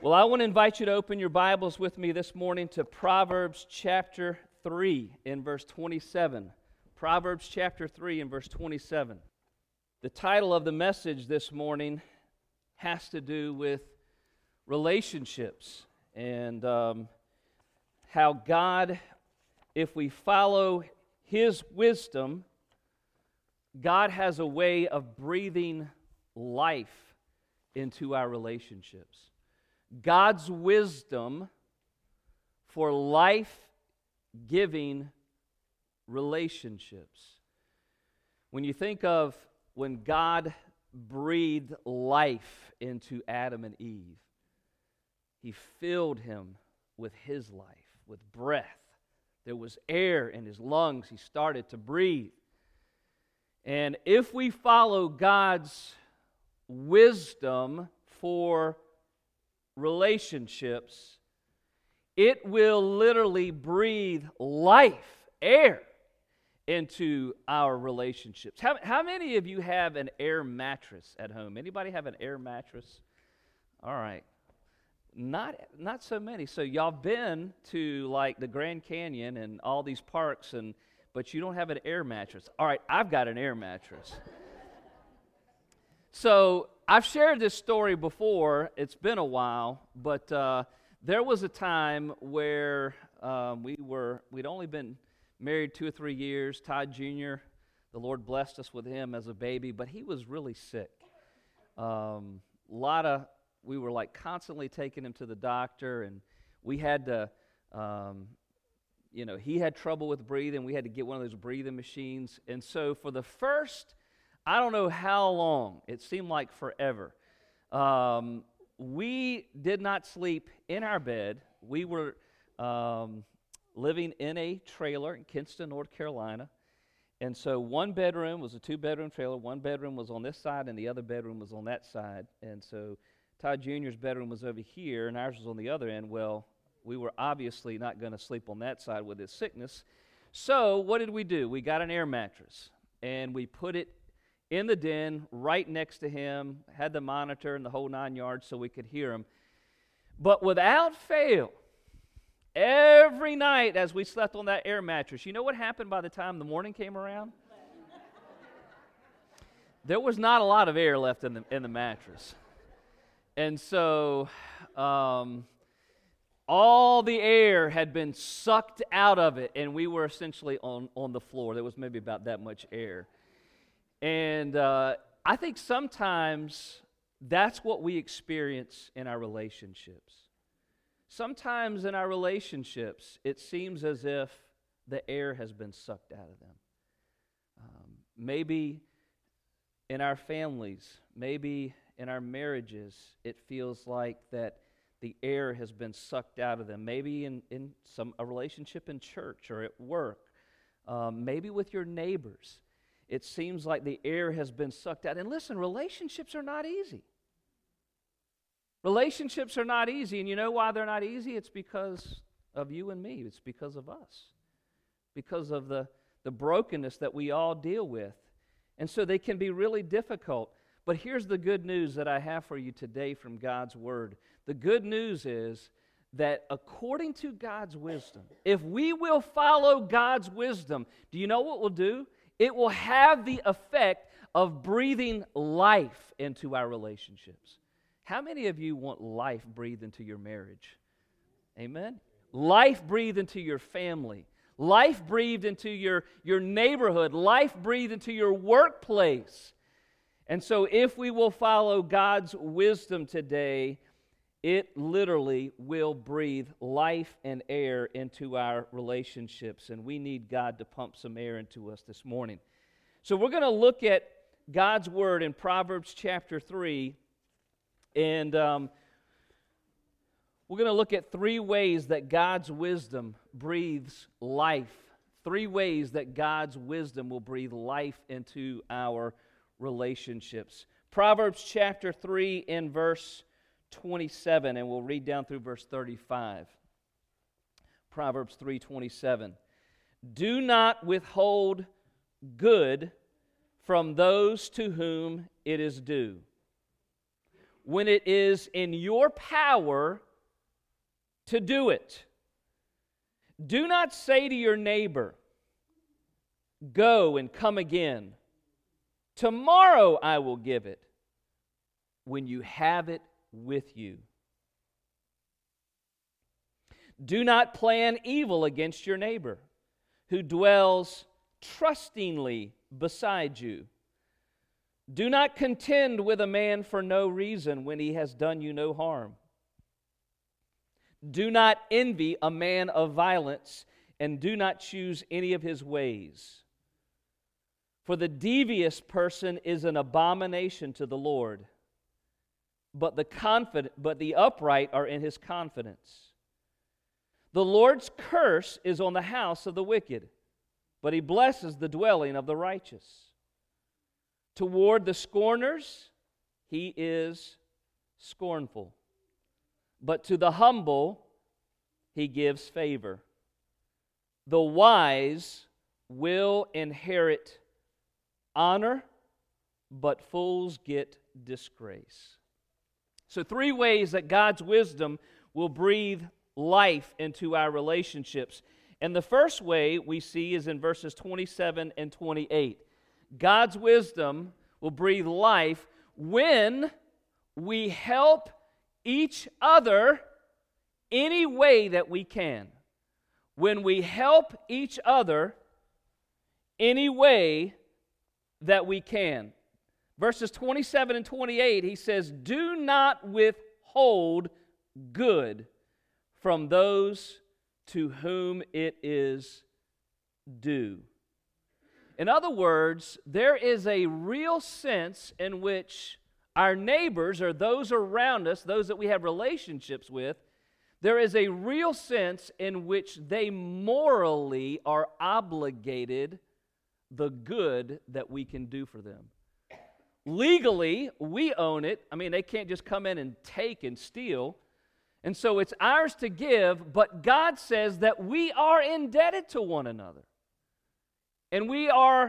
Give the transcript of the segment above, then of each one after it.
Well, I want to invite you to open your Bibles with me this morning to Proverbs chapter 3 in verse 27. Proverbs chapter 3 in verse 27. The title of the message this morning has to do with relationships and how God, if we follow His wisdom, God has a way of breathing life into our relationships. God's wisdom for life-giving relationships. When you think of when God breathed life into Adam and Eve, He filled him with His life, with breath. There was air in his lungs. He started to breathe. And if we follow God's wisdom for relationships, it will literally breathe life, air, into our relationships. How many of you have an air mattress at home? Anybody have an air mattress? All right. Not so many. So y'all been to like the Grand Canyon and all these parks, but you don't have an air mattress. All right, I've got an air mattress. So I've shared this story before. It's been a while, but there was a time where we'd only been married 2 or 3 years. Todd Jr., the Lord blessed us with him as a baby, but he was really sick. We were like constantly taking him to the doctor, and we had to, he had trouble with breathing. We had to get one of those breathing machines. And so for the first, I don't know how long, it seemed like forever, we did not sleep in our bed. We were living in a trailer in Kinston, North Carolina. And so one bedroom was a 2-bedroom trailer. One bedroom was on this side, and the other bedroom was on that side. And so Todd Jr.'s bedroom was over here, and ours was on the other end. Well, we were obviously not going to sleep on that side with his sickness. So what did we do? We got an air mattress, and we put it in the den right next to him, had the monitor and the whole 9 yards so we could hear him. But without fail, every night as we slept on that air mattress, you know what happened by the time the morning came around? There was not a lot of air left in the mattress. And so all the air had been sucked out of it, and we were essentially on the floor. There was maybe about that much air. And I think sometimes that's what we experience in our relationships. Sometimes in our relationships, it seems as if the air has been sucked out of them. Maybe in our families, maybe in our marriages, it feels like that the air has been sucked out of them. Maybe in a relationship in church or at work, maybe with your neighbors. It seems like the air has been sucked out. And listen, relationships are not easy. Relationships are not easy, and you know why they're not easy? It's because of you and me. It's because of us. Because of the brokenness that we all deal with. And so they can be really difficult. But here's the good news that I have for you today from God's Word. The good news is that according to God's wisdom, if we will follow God's wisdom, do you know what we'll do? It will have the effect of breathing life into our relationships. How many of you want life breathed into your marriage? Amen? Life breathed into your family. Life breathed into your neighborhood. Life breathed into your workplace. And so if we will follow God's wisdom today, it literally will breathe life and air into our relationships. And we need God to pump some air into us this morning. So we're going to look at God's Word in Proverbs chapter 3. And we're going to look at 3 ways that God's wisdom breathes life. 3 ways that God's wisdom will breathe life into our relationships. Proverbs chapter 3 in verse 27, and we'll read down through verse 35. Proverbs 3:27. Do not withhold good from those to whom it is due, when it is in your power to do it. Do not say to your neighbor, "Go and come again. Tomorrow I will give it," when you have it with you. Do not plan evil against your neighbor who dwells trustingly beside you. Do not contend with a man for no reason when he has done you no harm. Do not envy a man of violence, and do not choose any of his ways. For the devious person is an abomination to the Lord, but the upright are in his confidence. The Lord's curse is on the house of the wicked, but he blesses the dwelling of the righteous. Toward the scorners, he is scornful, but to the humble, he gives favor. The wise will inherit honor, but fools get disgrace. So 3 ways that God's wisdom will breathe life into our relationships. And the first way we see is in verses 27 and 28. God's wisdom will breathe life when we help each other any way that we can. When we help each other any way that we can. Verses 27 and 28, he says, "Do not withhold good from those to whom it is due." In other words, there is a real sense in which our neighbors, or those around us, those that we have relationships with, there is a real sense in which they morally are obligated the good that we can do for them. Legally, we own it. I mean, they can't just come in and take and steal. And so it's ours to give, but God says that we are indebted to one another. And we owe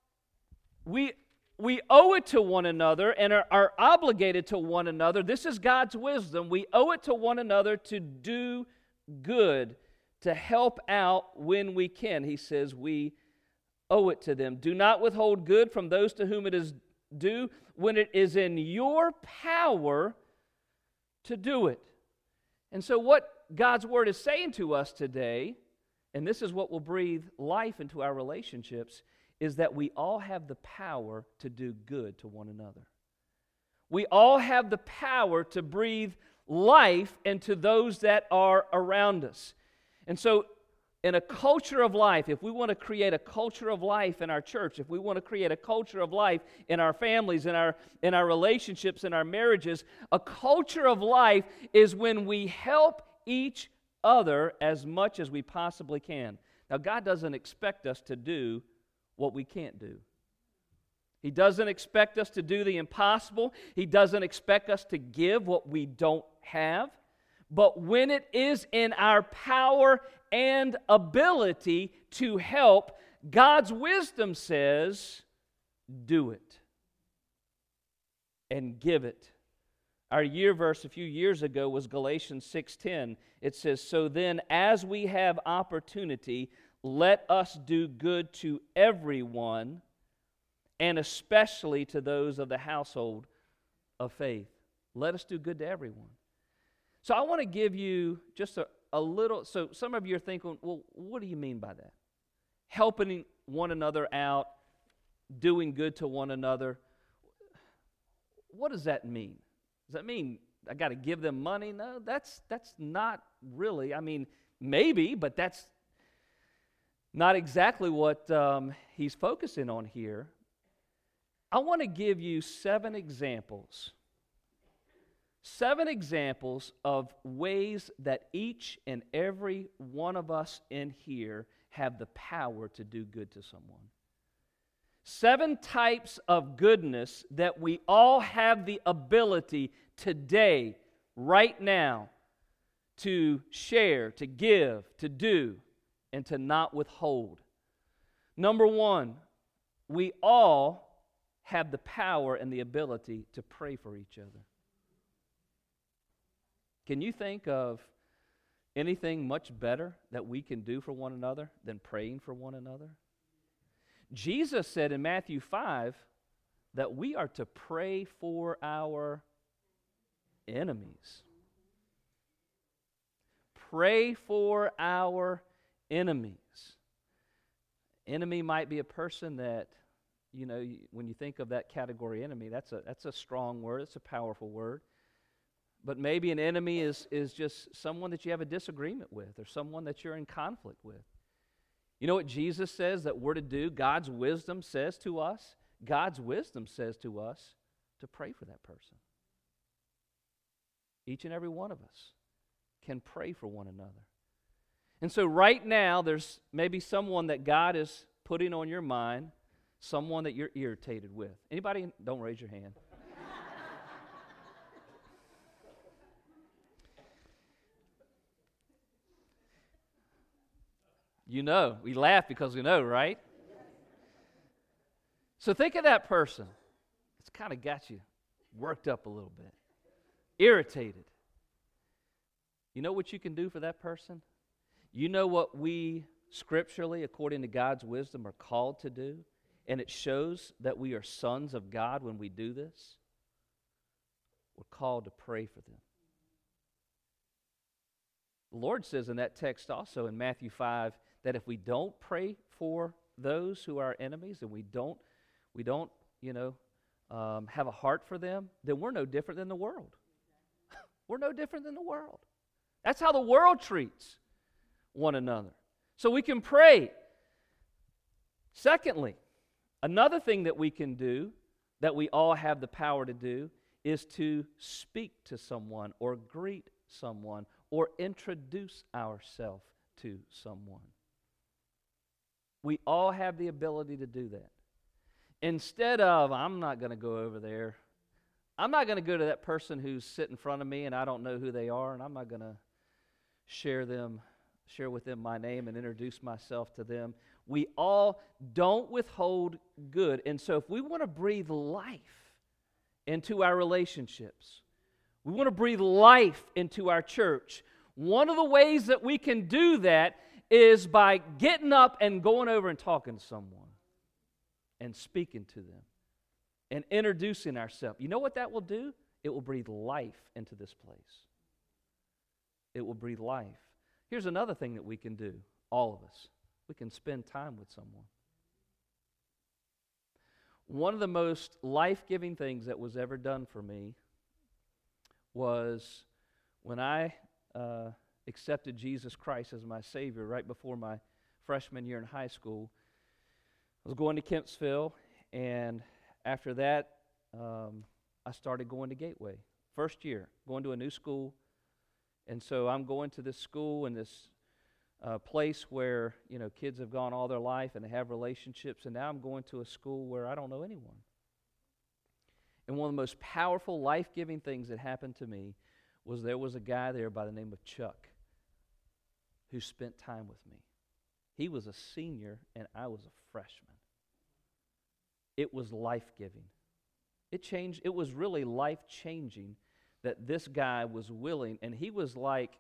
it to one another and are obligated to one another. This is God's wisdom. We owe it to one another to do good, to help out when we can. He says we owe it to them. Do not withhold good from those to whom it is due when it is in your power to do it. And so what God's Word is saying to us today, and this is what will breathe life into our relationships, is that we all have the power to do good to one another. We all have the power to breathe life into those that are around us. And so in a culture of life, if we want to create a culture of life in our church, if we want to create a culture of life in our families, in our relationships, in our marriages, a culture of life is when we help each other as much as we possibly can. Now, God doesn't expect us to do what we can't do. He doesn't expect us to do the impossible. He doesn't expect us to give what we don't have. But when it is in our power and ability to help, God's wisdom says, do it and give it. Our year verse a few years ago was Galatians 6:10. It says, "So then, as we have opportunity, let us do good to everyone, and especially to those of the household of faith." Let us do good to everyone. So I want to give you just a little, so some of you are thinking, well, what do you mean by that? Helping one another out, doing good to one another. What does that mean? Does that mean I got to give them money? No, that's not really. I mean, maybe, but that's not exactly what he's focusing on here. I want to give you 7 examples. 7 examples of ways that each and every one of us in here have the power to do good to someone. 7 types of goodness that we all have the ability today, right now, to share, to give, to do, and to not withhold. Number 1, we all have the power and the ability to pray for each other. Can you think of anything much better that we can do for one another than praying for one another? Jesus said in Matthew 5 that we are to pray for our enemies. Pray for our enemies. Enemy might be a person that, you know, when you think of that category enemy, that's a strong word, it's a powerful word. But maybe an enemy is just someone that you have a disagreement with or someone that you're in conflict with. You know what Jesus says that we're to do? God's wisdom says to us? God's wisdom says to us to pray for that person. Each and every one of us can pray for one another. And so right now, there's maybe someone that God is putting on your mind, someone that you're irritated with. Anybody? Don't raise your hand. You know, we laugh because we know, right? So think of that person. It's kind of got you worked up a little bit, irritated. You know what you can do for that person? You know what we scripturally, according to God's wisdom, are called to do? And it shows that we are sons of God when we do this. We're called to pray for them. The Lord says in that text also in Matthew 5 that if we don't pray for those who are our enemies and we don't have a heart for them, then we're no different than the world. We're no different than the world. That's how the world treats one another. So we can pray. Secondly, another thing that we can do, that we all have the power to do, is to speak to someone or greet someone or introduce ourselves to someone. We all have the ability to do that. Instead of, I'm not going to go over there. I'm not going to go to that person who's sitting in front of me and I don't know who they are, and I'm not going to share with them my name and introduce myself to them. We all don't withhold good. And so if we want to breathe life into our relationships, we want to breathe life into our church, one of the ways that we can do that is by getting up and going over and talking to someone and speaking to them and introducing ourselves. You know what that will do? It will breathe life into this place. It will breathe life. Here's another thing that we can do, all of us. We can spend time with someone. One of the most life-giving things that was ever done for me was when I accepted Jesus Christ as my Savior right before my freshman year in high school. I was going to Kempsville, and after that, I started going to Gateway. First year, going to a new school. And so I'm going to this school and this place where, you know, kids have gone all their life and they have relationships, and now I'm going to a school where I don't know anyone. And one of the most powerful, life-giving things that happened to me was there was a guy there by the name of Chuck who spent time with me. He was a senior and I was a freshman. It was life-giving. It was really life-changing that this guy was willing, and he was like,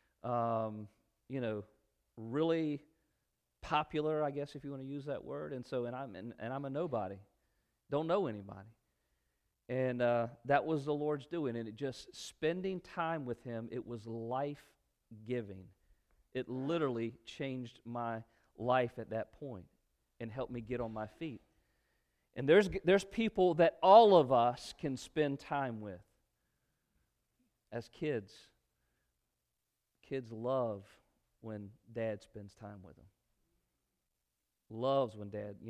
really popular, I guess, if you want to use that word. And so, I'm a nobody, don't know anybody, and that was the Lord's doing. And it just spending time with Him, it was life-giving. It literally changed my life at that point and helped me get on my feet. And there's people that all of us can spend time with. As kids love when Dad spends time with them. Loves when Dad,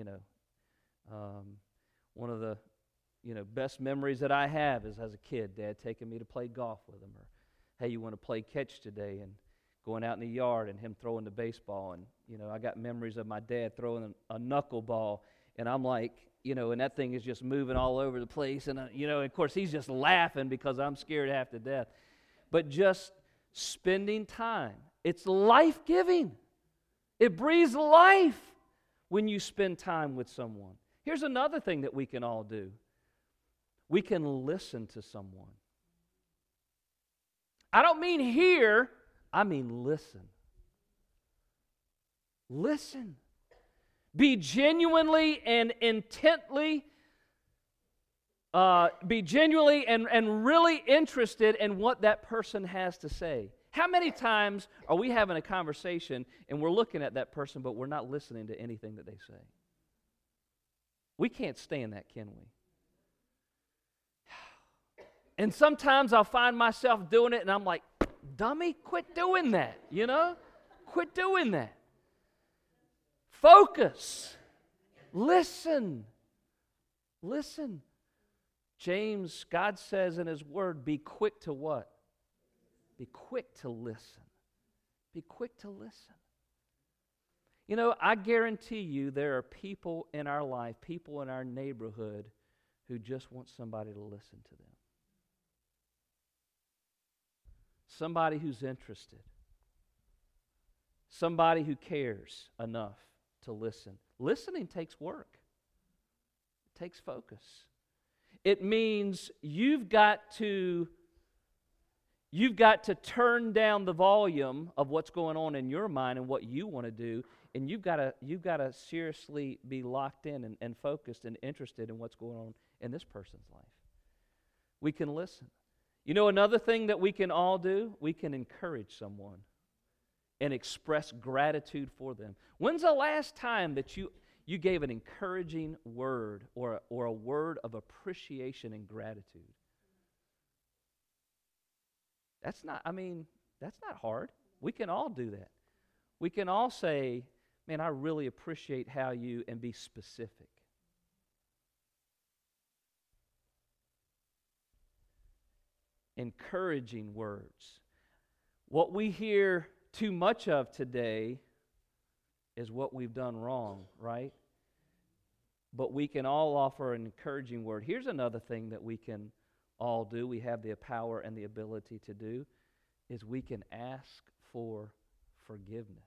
one of the, best memories that I have is as a kid, Dad taking me to play golf with him, or, hey, you want to play catch today, and going out in the yard and him throwing the baseball. And, I got memories of my dad throwing a knuckleball, and I'm like, and that thing is just moving all over the place. And, of course, he's just laughing because I'm scared half to death. But just spending time, it's life-giving. It breathes life when you spend time with someone. Here's another thing that we can all do. We can listen to someone. I don't mean hear, I mean listen. Listen. Be genuinely and intently, be genuinely and really interested in what that person has to say. How many times are we having a conversation and we're looking at that person, but we're not listening to anything that they say? We can't stand that, can we? And sometimes I'll find myself doing it and I'm like, dummy, quit doing that, you know? Quit doing that. Focus. Listen. Listen. James, God says in His Word, be quick to what? Be quick to listen. Be quick to listen. You know, I guarantee you there are people in our life, people in our neighborhood who just want somebody to listen to them. Somebody who's interested. Somebody who cares enough to listen. Listening takes work. It takes focus. It means you've got to turn down the volume of what's going on in your mind and what you want to do, and you've got to seriously be locked in and focused and interested in what's going on in this person's life. We can listen. You know another thing that we can all do? We can encourage someone and express gratitude for them. When's the last time that you gave an encouraging word or a word of appreciation and gratitude? That's not hard. We can all do that. We can all say, man, I really appreciate how you, and be specific. Encouraging words. What we hear too much of today is what we've done wrong, right? But we can all offer an encouraging word. Here's another thing that we can all do, we have the power and the ability to do, is we can ask for forgiveness.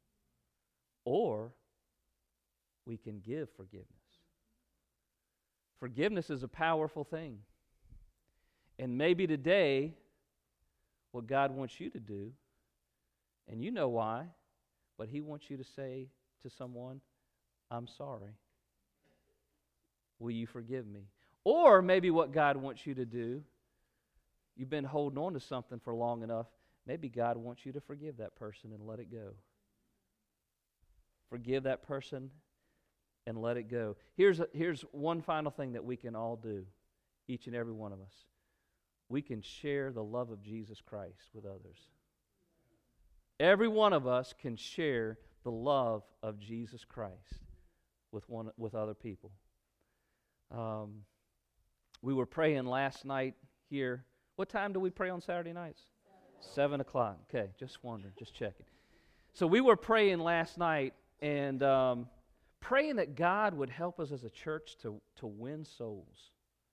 Or we can give forgiveness. Forgiveness is a powerful thing. And maybe today, what God wants you to do, and you know why, but He wants you to say to someone, I'm sorry. Will you forgive me? Or maybe what God wants you to do, you've been holding on to something for long enough, maybe God wants you to forgive that person and let it go. Forgive that person and let it go. Here's one final thing that we can all do, each and every one of us. We can share the love of Jesus Christ with others. Every one of us can share the love of Jesus Christ with other people. We were praying last night here. What time do we pray on Saturday nights? 7 o'clock. Okay, just wondering, just checking. So we were praying last night and praying that God would help us as a church to win souls.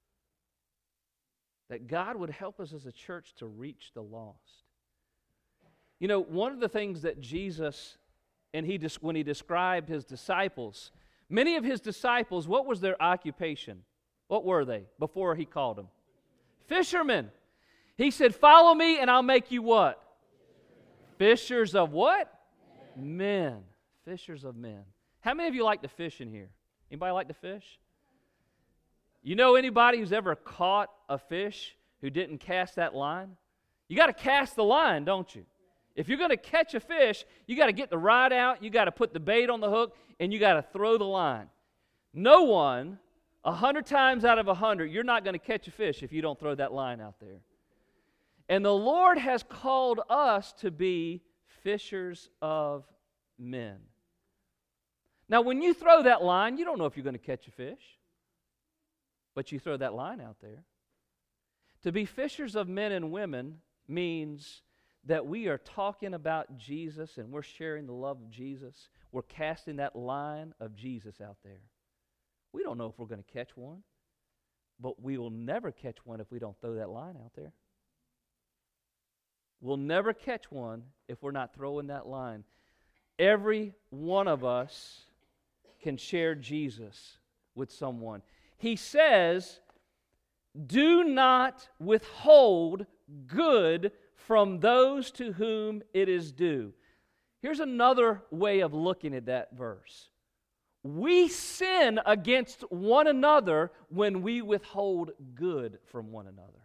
That God would help us as a church to reach the lost. You know, one of the things that Jesus, when He described His disciples, many of His disciples, what was their occupation? What were they before He called them? Fishermen. He said, follow me and I'll make you what? Fishers of what? Men. Fishers of men. How many of you like to fish in here? Anybody like to fish? You know anybody who's ever caught a fish who didn't cast that line? You got to cast the line, don't you? If you're going to catch a fish, you got to get the rod out, you got to put the bait on the hook, and you got to throw the line. No one, 100 times out of 100, you're not going to catch a fish if you don't throw that line out there. And the Lord has called us to be fishers of men. Now, when you throw that line, you don't know if you're going to catch a fish, but you throw that line out there. To be fishers of men and women means that we are talking about Jesus and we're sharing the love of Jesus. We're casting that line of Jesus out there. We don't know if we're going to catch one, but we will never catch one if we don't throw that line out there. We'll never catch one if we're not throwing that line. Every one of us can share Jesus with someone. He says, do not withhold good from those to whom it is due. Here's another way of looking at that verse. We sin against one another when we withhold good from one another.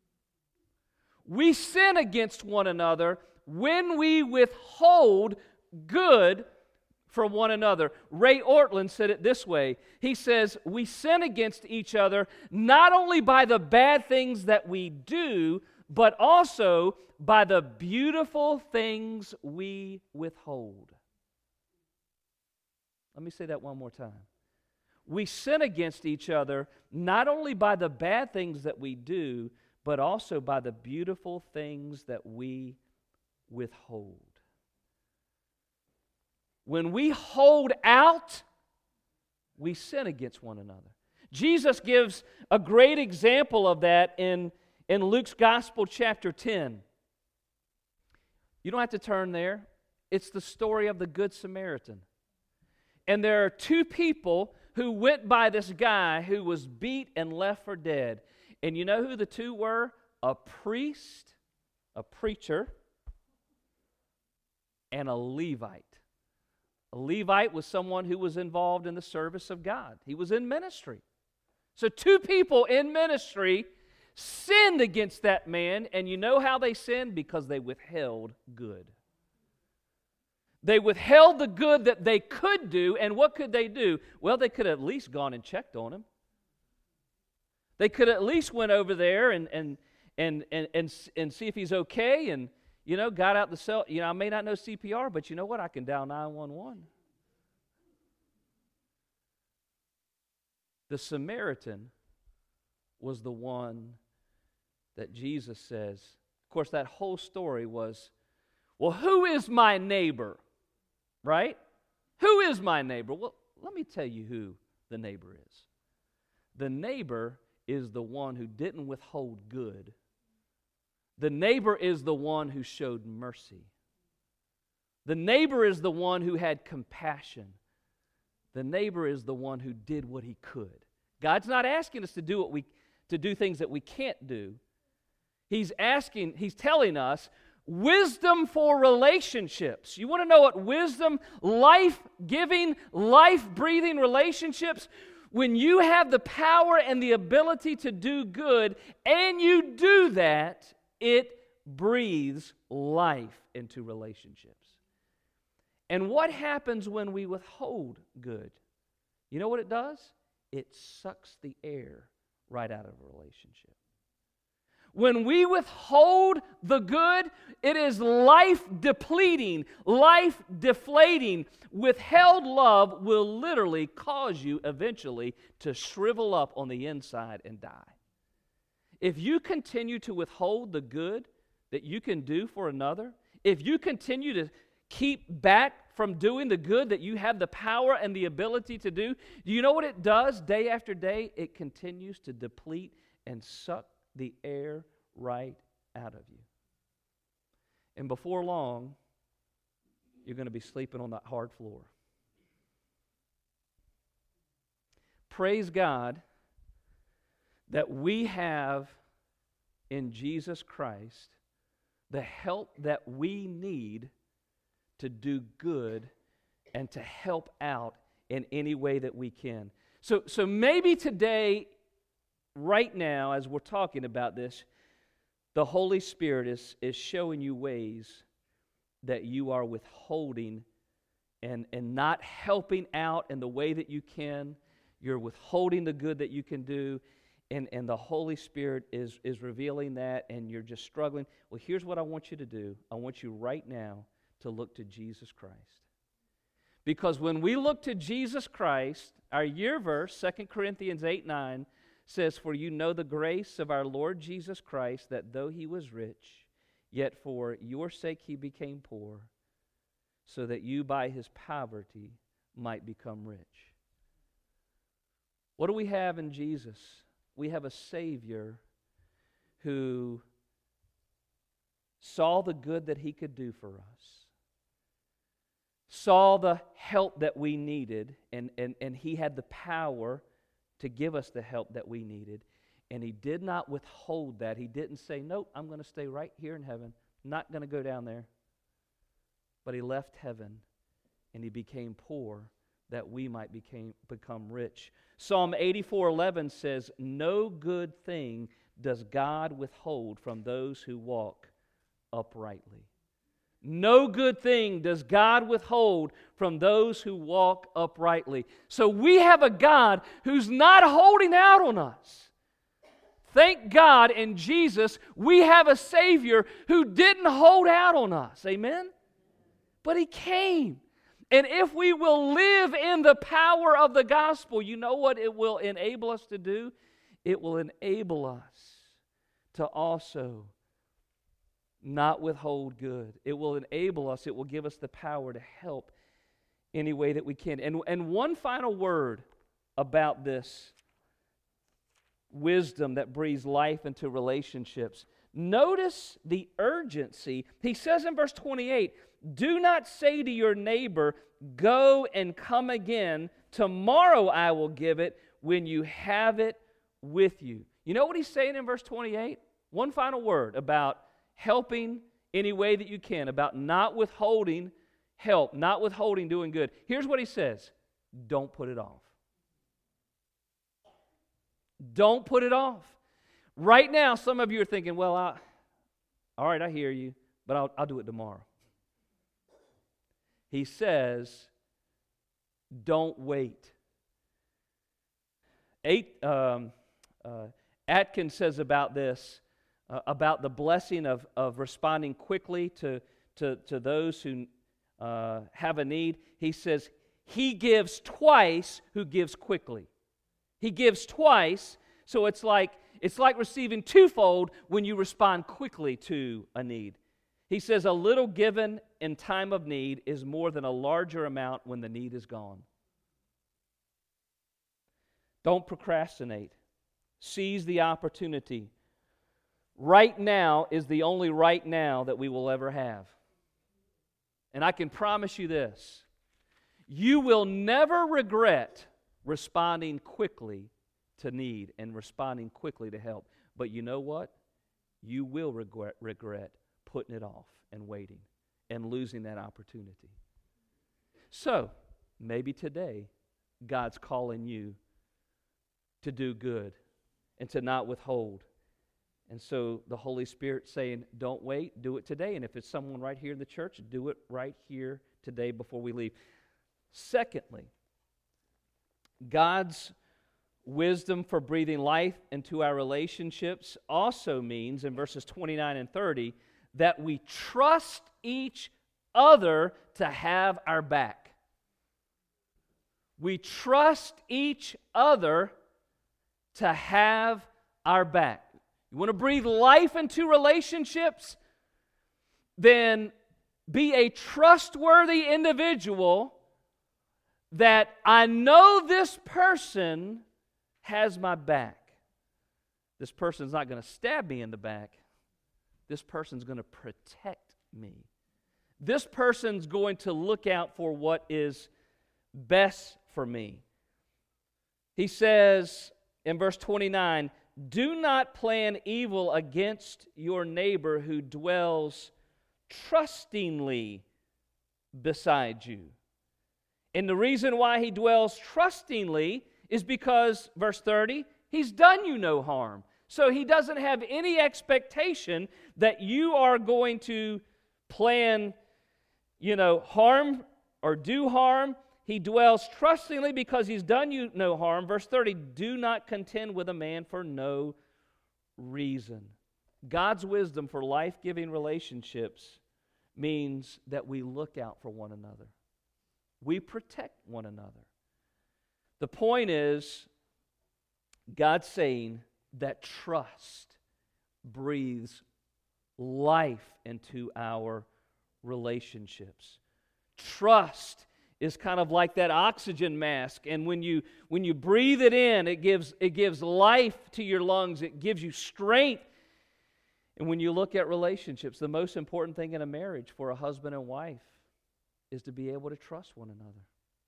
We sin against one another when we withhold good from one another. Ray Ortlund said it this way. He says, we sin against each other not only by the bad things that we do, but also by the beautiful things we withhold. Let me say that one more time. We sin against each other not only by the bad things that we do, but also by the beautiful things that we withhold. When we hold out, we sin against one another. Jesus gives a great example of that in Luke's Gospel, chapter 10. You don't have to turn there. It's the story of the Good Samaritan. And there are two people who went by this guy who was beat and left for dead. And you know who the two were? A priest, a preacher, and a Levite. A Levite was someone who was involved in the service of God. He was in ministry. So two people in ministry sinned against that man, and you know how they sinned? Because they withheld good. They withheld the good that they could do, and what could they do? Well, they could have at least gone and checked on him. They could have at least went over there and see if he's okay, and got out the cell. I may not know CPR, but you know what? I can dial 911. The Samaritan was the one that Jesus says. Of course, that whole story was, well, who is my neighbor? Right? Who is my neighbor? Well, let me tell you who the neighbor is. The neighbor is the one who didn't withhold good. The neighbor is the one who showed mercy. The neighbor is the one who had compassion. The neighbor is the one who did what he could. God's not asking us to do things that we can't do. He's telling us wisdom for relationships. You want to know what wisdom, life-giving, life-breathing relationships? When you have the power and the ability to do good, and you do that, it breathes life into relationships. And what happens when we withhold good? You know what it does? It sucks the air right out of a relationship. When we withhold the good, it is life-depleting, life-deflating. Withheld love will literally cause you eventually to shrivel up on the inside and die. If you continue to withhold the good that you can do for another, if you continue to keep back from doing the good that you have the power and the ability to do you know what it does day after day? It continues to deplete and suck the air right out of you. And before long, you're going to be sleeping on that hard floor. Praise God that we have in Jesus Christ the help that we need to do good and to help out in any way that we can. So maybe today, right now, as we're talking about this, the Holy Spirit is showing you ways that you are withholding and not helping out in the way that you can. You're withholding the good that you can do, and the Holy Spirit is revealing that, and you're just struggling. Well, here's what I want you to do. I want you right now to look to Jesus Christ. Because when we look to Jesus Christ, our year verse, 2 Corinthians 8:9, says, "For you know the grace of our Lord Jesus Christ, that though he was rich, yet for your sake he became poor, so that you by his poverty might become rich." What do we have in Jesus? We have a Savior who saw the good that he could do for us, saw the help that we needed, and he had the power to give us the help that we needed. And he did not withhold that. He didn't say, "Nope, I'm going to stay right here in heaven. Not going to go down there. But he left heaven and he became poor that we might become rich. Psalm 84:11 says, "No good thing does God withhold from those who walk uprightly." No good thing does God withhold from those who walk uprightly. So we have a God who's not holding out on us. Thank God in Jesus we have a Savior who didn't hold out on us. Amen? But He came. And if we will live in the power of the gospel, you know what it will enable us to do? It will enable us to also not withhold good. It will enable us, it will give us the power to help any way that we can. And one final word about this wisdom that breathes life into relationships. Notice the urgency. He says in verse 28, "Do not say to your neighbor, 'Go and come again. Tomorrow I will give it when you have it with you.'" You know what he's saying in verse 28? One final word about helping any way that you can, about not withholding help, not withholding doing good. Here's what he says: don't put it off. Don't put it off. Right now, some of you are thinking, well, all right, I hear you, but I'll do it tomorrow. He says, don't wait. Atkins says about this, about the blessing of responding quickly to those who have a need. He says, he gives twice who gives quickly. He gives twice, so it's like receiving twofold when you respond quickly to a need. He says, a little given in time of need is more than a larger amount when the need is gone. Don't procrastinate. Seize the opportunity. Right now is the only right now that we will ever have. And I can promise you this: you will never regret responding quickly to need and responding quickly to help. But you know what? You will regret putting it off and waiting and losing that opportunity. So, maybe today, God's calling you to do good and to not withhold. And so the Holy Spirit's saying, don't wait, do it today. And if it's someone right here in the church, do it right here today before we leave. Secondly, God's wisdom for breathing life into our relationships also means, in verses 29 and 30, that we trust each other to have our back. We trust each other to have our back. You want to breathe life into relationships? Then be a trustworthy individual that I know this person has my back. This person's not going to stab me in the back. This person's going to protect me. This person's going to look out for what is best for me. He says in verse 29, do not plan evil against your neighbor who dwells trustingly beside you. And the reason why he dwells trustingly is because, verse 30, he's done you no harm. So he doesn't have any expectation that you are going to plan, harm or do harm. He dwells trustingly because he's done you no harm. Verse 30, do not contend with a man for no reason. God's wisdom for life-giving relationships means that we look out for one another. We protect one another. The point is, God's saying that trust breathes life into our relationships. Trust is kind of like that oxygen mask, and when you breathe it in, it gives life to your lungs, it gives you strength. And when you look at relationships, the most important thing in a marriage for a husband and wife is to be able to trust one another.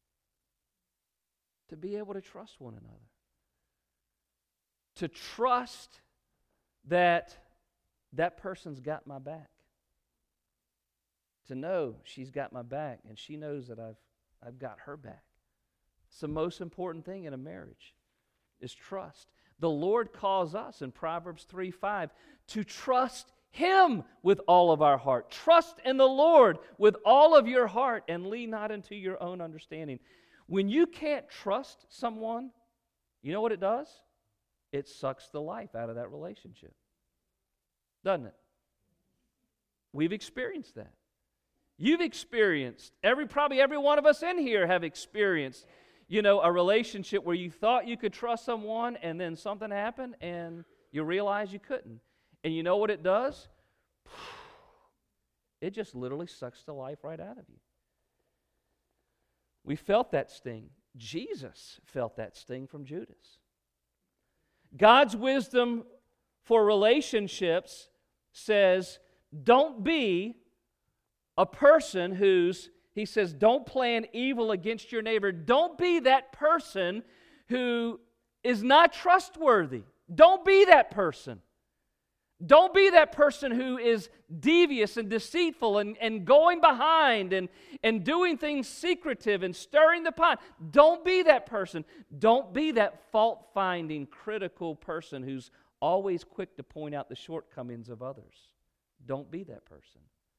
To be able to trust one another. To trust that that person's got my back. to know she's got my back and she knows that I've got her back. It's the most important thing in a marriage is trust. The Lord calls us in Proverbs 3:5 to trust Him with all of our heart. Trust in the Lord with all of your heart and lean not into your own understanding. When you can't trust someone, you know what it does? It sucks the life out of that relationship. Doesn't it? We've experienced that. You've experienced, probably every one of us in here have experienced, a relationship where you thought you could trust someone and then something happened and you realize you couldn't. And you know what it does? It just literally sucks the life right out of you. We felt that sting. Jesus felt that sting from Judas. God's wisdom for relationships says, don't be a person he says, don't plan evil against your neighbor. Don't be that person who is not trustworthy. Don't be that person. Don't be that person who is devious and deceitful and going behind and doing things secretive and stirring the pot. Don't be that person. Don't be that fault-finding, critical person who's always quick to point out the shortcomings of others. Don't be that person.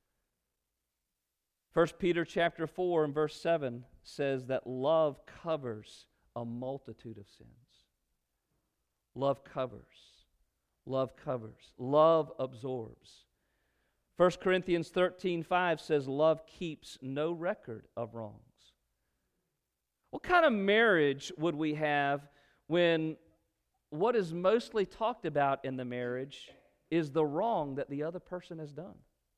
1 Peter chapter 4 and verse 7 says that love covers a multitude of sins. Love covers. Love covers. Love absorbs. 1 Corinthians 13:5 says love keeps no record of wrongs. What kind of marriage would we have when what is mostly talked about in the marriage is the wrong that the other person has done?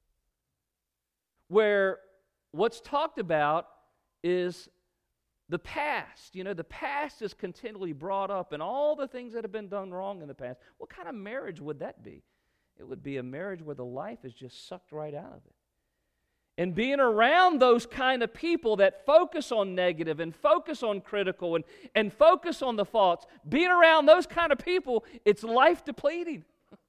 Where what's talked about is the past. The past is continually brought up and all the things that have been done wrong in the past. What kind of marriage would that be? It would be a marriage where the life is just sucked right out of it. And being around those kind of people that focus on negative and focus on critical and focus on the faults, being around those kind of people, it's life depleting.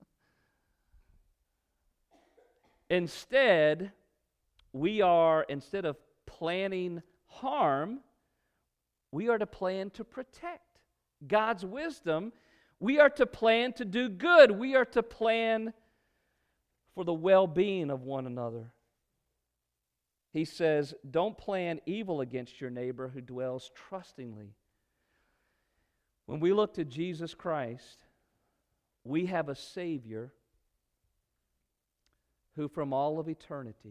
Instead of planning harm, we are to plan to protect. God's wisdom, we are to plan to do good. We are to plan for the well-being of one another. He says, don't plan evil against your neighbor who dwells trustingly. When we look to Jesus Christ, we have a Savior who from all of eternity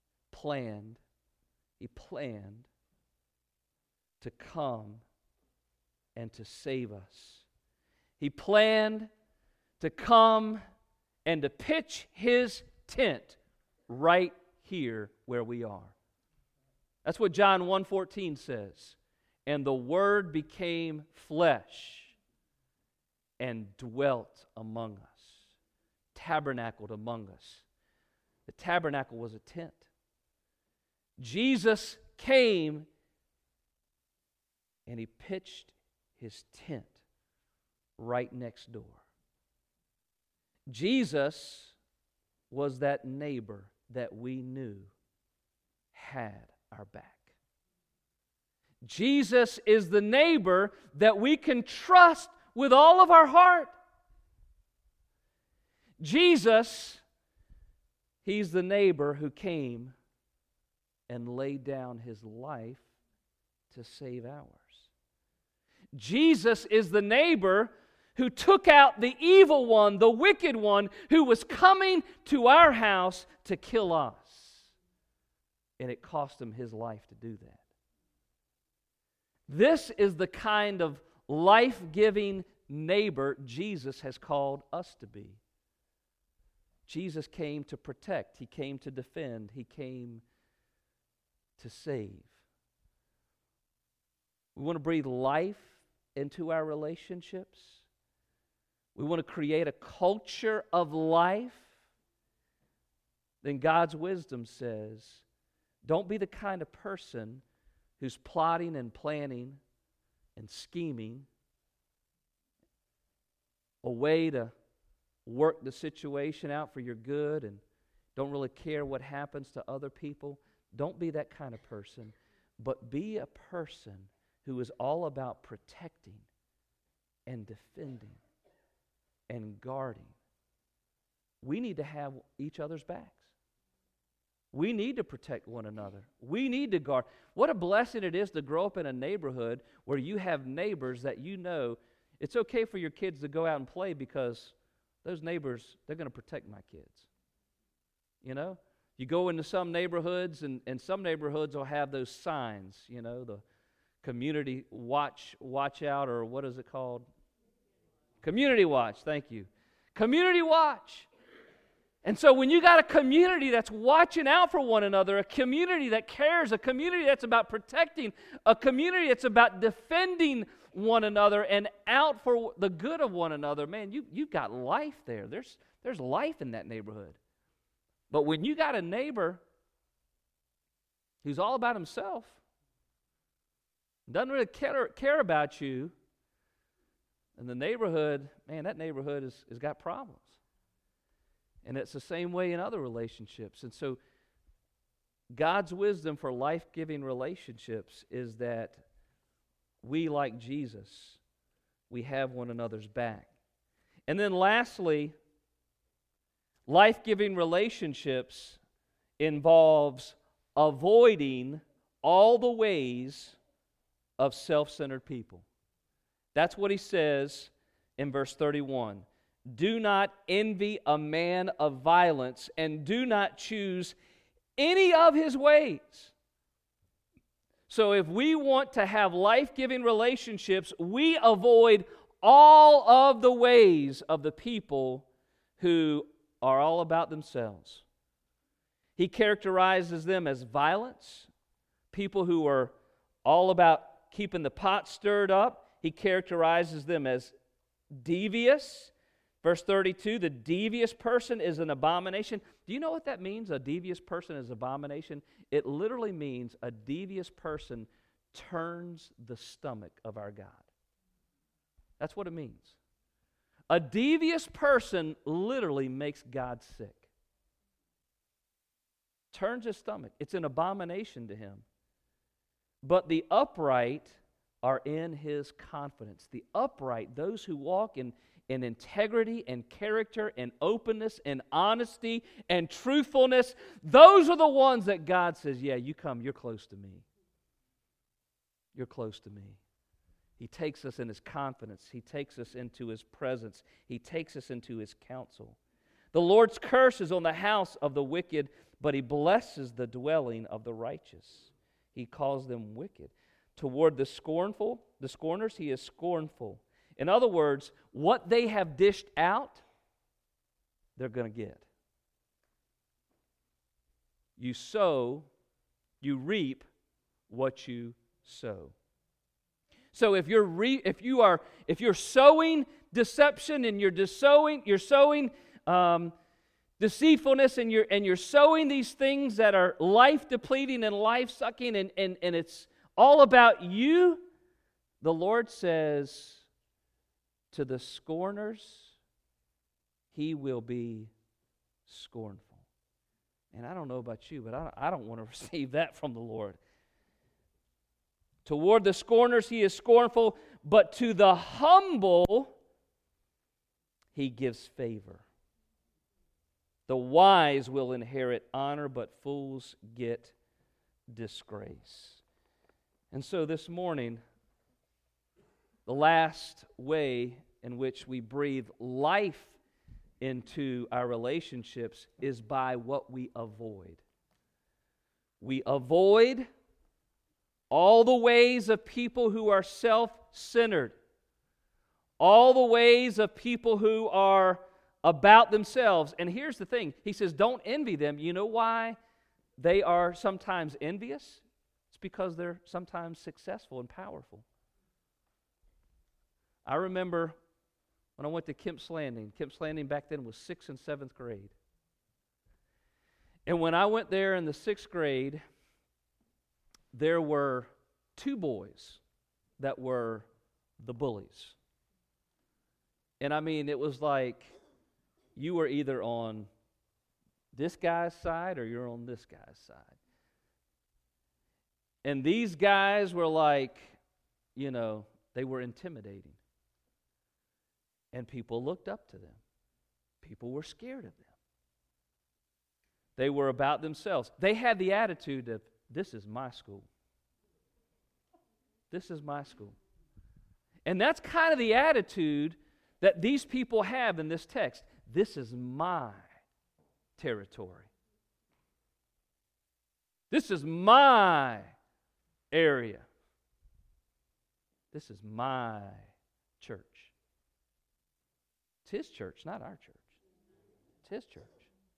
He planned to come and to save us. He planned to come and to pitch His tent right here where we are. That's what John 1:14 says. And the Word became flesh and dwelt among us, tabernacled among us. The tabernacle was a tent. Jesus came and He pitched His tent right next door. Jesus was that neighbor that we knew had our back. Jesus is the neighbor that we can trust with all of our heart. Jesus, He's the neighbor who came and laid down His life to save ours. Jesus is the neighbor who took out the evil one, the wicked one, who was coming to our house to kill us. And it cost Him His life to do that. This is the kind of life-giving neighbor Jesus has called us to be. Jesus came to protect. He came to defend. He came to save. We want to breathe life into our relationships. We want to create a culture of life. Then God's wisdom says, don't be the kind of person who's plotting and planning and scheming a way to work the situation out for your good and don't really care what happens to other people. Don't be that kind of person, but be a person who is all about protecting and defending and guarding. We need to have each other's backs. We need to protect one another. We need to guard. What a blessing it is to grow up in a neighborhood where you have neighbors that you know it's okay for your kids to go out and play because those neighbors, they're going to protect my kids. You know? You go into some neighborhoods, and some neighborhoods will have those signs, you know, the community watch out, or what is it called? Community watch, thank you. Community watch. And so when you got a community that's watching out for one another, a community that cares, a community that's about protecting, a community that's about defending one another and out for the good of one another, man, you've got life there. There's life in that neighborhood. But when you got a neighbor who's all about himself, doesn't really care about you, and the neighborhood, man, that neighborhood has got problems. And it's the same way in other relationships. And so God's wisdom for life-giving relationships is that we, like Jesus, we have one another's back. And then lastly, life-giving relationships involves avoiding all the ways of self-centered people. That's what he says in verse 31. Do not envy a man of violence, and do not choose any of his ways. So if we want to have life-giving relationships, we avoid all of the ways of the people who are all about themselves. He characterizes them as violence, people who are all about keeping the pot stirred up. He characterizes them as devious. Verse 32, the devious person is an abomination. Do you know what that means, a devious person is abomination? It literally means a devious person turns the stomach of our God. That's what it means. A devious person literally makes God sick. Turns his stomach. It's an abomination to him. But the upright are in his confidence. The upright, those who walk in integrity and character and openness and honesty and truthfulness, those are the ones that God says, yeah, you come, you're close to me. You're close to me. He takes us in his confidence. He takes us into his presence. He takes us into his counsel. The Lord's curse is on the house of the wicked, but he blesses the dwelling of the righteous. He calls them wicked. Toward the scorners, he is scornful. In other words, what they have dished out, they're going to get. You sow, you reap what you sow. So if you're sowing deception and you're sowing deceitfulness and you're sowing these things that are life depleting and life sucking and it's all about you, the Lord says, to the scorners, he will be scornful. And I don't know about you, but I don't want to receive that from the Lord. Toward the scorners, he is scornful, but to the humble, he gives favor. The wise will inherit honor, but fools get disgrace. And so this morning, the last way in which we breathe life into our relationships is by what we avoid. We avoid all the ways of people who are self-centered, all the ways of people who are about themselves. And here's the thing. He says, don't envy them. You know why they are sometimes envious? It's because they're sometimes successful and powerful. I remember when I went to Kemp's Landing. Kemp's Landing back then was 6th and 7th grade. And when I went there in the 6th grade, there were 2 boys that were the bullies. And I mean, it was like you were either on this guy's side or you're on this guy's side. And these guys were like, they were intimidating. And people looked up to them. People were scared of them. They were about themselves. They had the attitude of, this is my school. This is my school. And that's kind of the attitude that these people have in this text. This is my territory. This is my area. This is my church. It's his church, not our church. It's his church.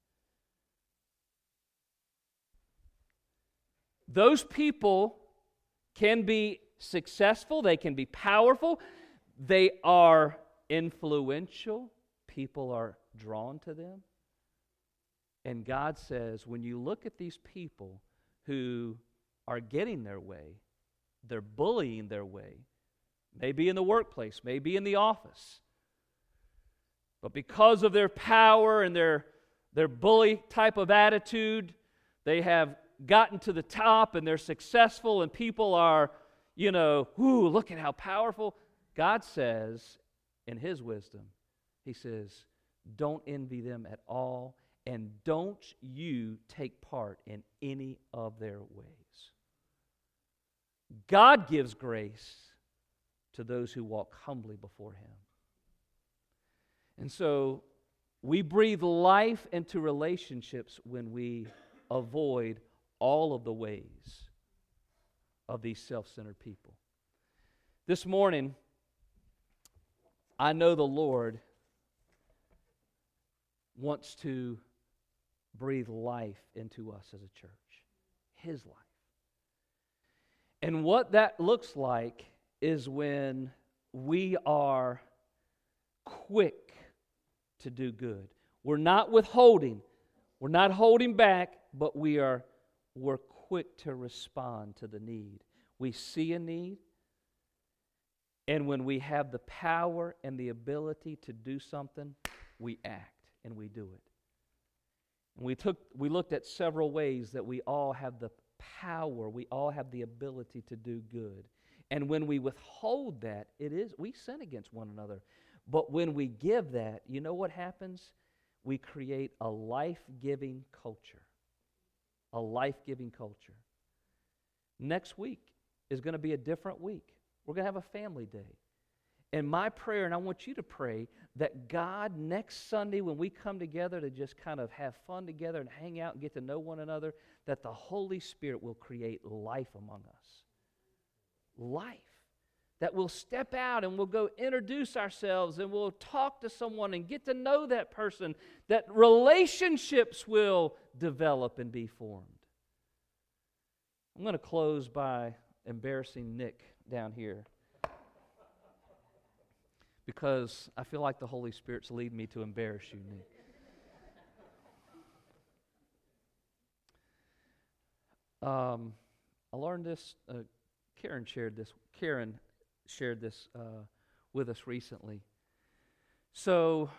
Those people can be successful, they can be powerful, they are influential, people are drawn to them. And God says, when you look at these people who are getting their way, they're bullying their way, maybe in the workplace, maybe in the office, but because of their power and their bully type of attitude, they have gotten to the top and they're successful and people are, ooh, look at how powerful. God says, in His wisdom, He says, don't envy them at all and don't you take part in any of their ways. God gives grace to those who walk humbly before Him. And so we breathe life into relationships when we avoid all of the ways of these self-centered people. This morning, I know the Lord wants to breathe life into us as a church. His life. And what that looks like is when we are quick to do good. We're not withholding. We're not holding back, but we're quick to respond to the need. We see a need, and when we have the power and the ability to do something, we act and we do it. And we looked at several ways that we all have the power, we all have the ability to do good. And when we withhold that, we sin against one another. But when we give that, you know what happens? We create a life-giving culture. A life-giving culture. Next week is going to be a different week. We're going to have a family day. And my prayer, and I want you to pray, that God next Sunday when we come together to just kind of have fun together and hang out and get to know one another, that the Holy Spirit will create life among us. Life. That we'll step out and we'll go introduce ourselves and we'll talk to someone and get to know that person, that relationships will develop and be formed. I'm going to close by embarrassing Nick down here because I feel like the Holy Spirit's leading me to embarrass you, Nick. I learned this, Karen shared this with us recently. So,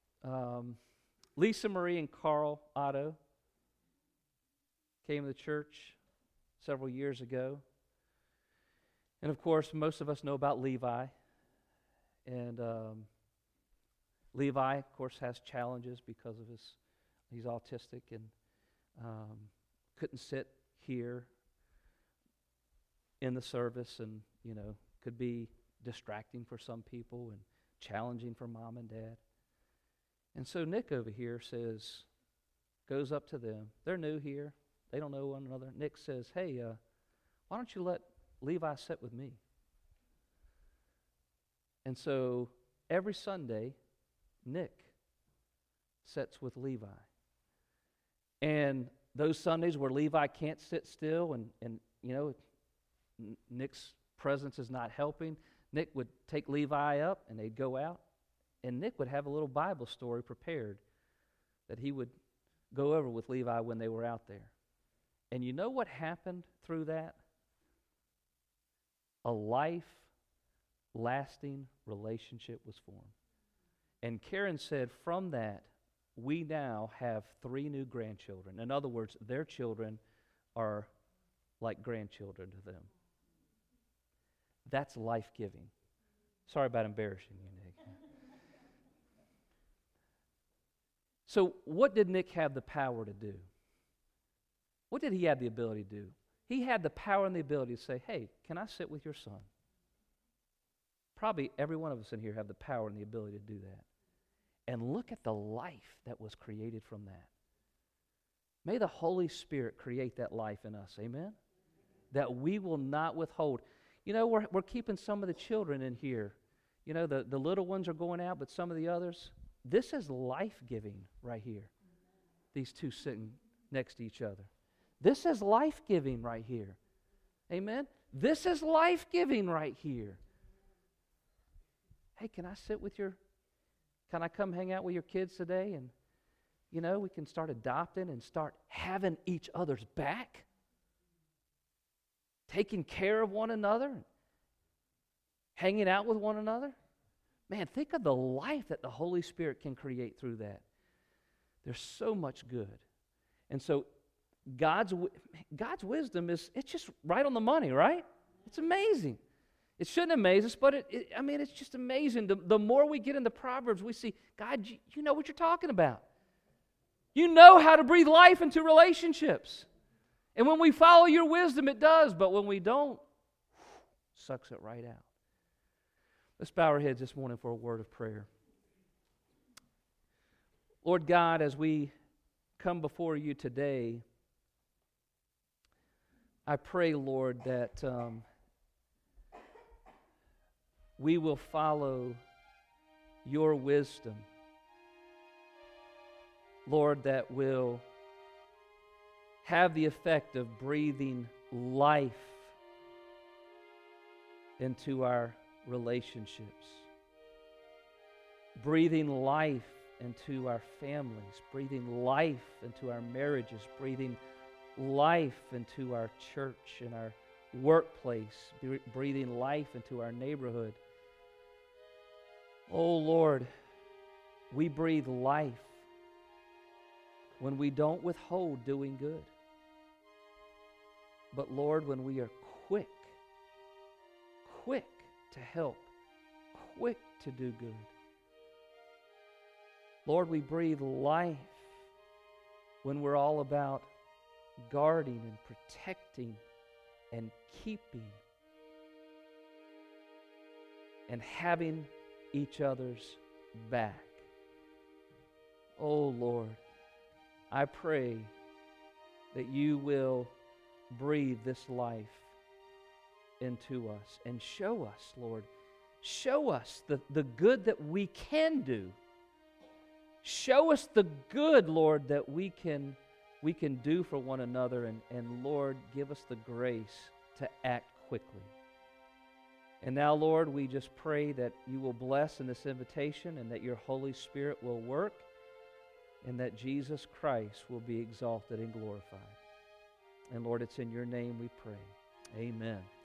Lisa Marie and Carl Otto came to the church several years ago. And of course, most of us know about Levi. And Levi, of course, has challenges because of he's autistic and couldn't sit here in the service and, could be distracting for some people and challenging for mom and dad. And so Nick over here goes up to them. They're new here. They don't know one another. Nick says, hey, why don't you let Levi sit with me? And so every Sunday, Nick sits with Levi. And those Sundays where Levi can't sit still and Nick's presence is not helping, Nick would take Levi up and they'd go out, and Nick would have a little Bible story prepared that he would go over with Levi when they were out there. And you know what happened through that? A life-lasting relationship was formed. And Karen said from that, we now have 3 new grandchildren. In other words, their children are like grandchildren to them. That's life-giving. Sorry about embarrassing you, Nick. So what did Nick have the power to do? What did he have the ability to do? He had the power and the ability to say, hey, can I sit with your son? Probably every one of us in here have the power and the ability to do that. And look at the life that was created from that. May the Holy Spirit create that life in us, amen? That we will not withhold. You know, we're keeping some of the children in here. You know, the little ones are going out, but some of the others, this is life-giving right here. These two sitting next to each other. This is life-giving right here. Amen? This is life-giving right here. Hey, can I come hang out with your kids today? And, you know, we can start adopting and start having each other's back. Taking care of one another. Hanging out with one another. Man, think of the life that the Holy Spirit can create through that. There's so much good. And so God's wisdom it's just right on the money, right? It's amazing. It shouldn't amaze us, but it's just amazing. The more we get into Proverbs, we see, God, you know what you're talking about. You know how to breathe life into relationships. And when we follow your wisdom, it does. But when we don't, sucks it right out. Let's bow our heads this morning for a word of prayer. Lord God, as we come before you today, I pray, Lord, that we will follow your wisdom. Lord, that will have the effect of breathing life into our relationships, breathing life into our families, breathing life into our marriages, breathing life into our church and our workplace, breathing life into our neighborhood. Oh Lord, we breathe life when we don't withhold doing good. But Lord, when we are quick to help, quick to do good. Lord, we breathe life when we're all about guarding and protecting and keeping and having each other's back. Oh Lord, I pray that you will breathe this life into us and show us, Lord, show us the good that we can do. Show us the good, Lord, that we can do for one another, and Lord, give us the grace to act quickly. And now, Lord, we just pray that you will bless in this invitation and that your Holy Spirit will work and that Jesus Christ will be exalted and glorified. And Lord, it's in your name we pray. Amen.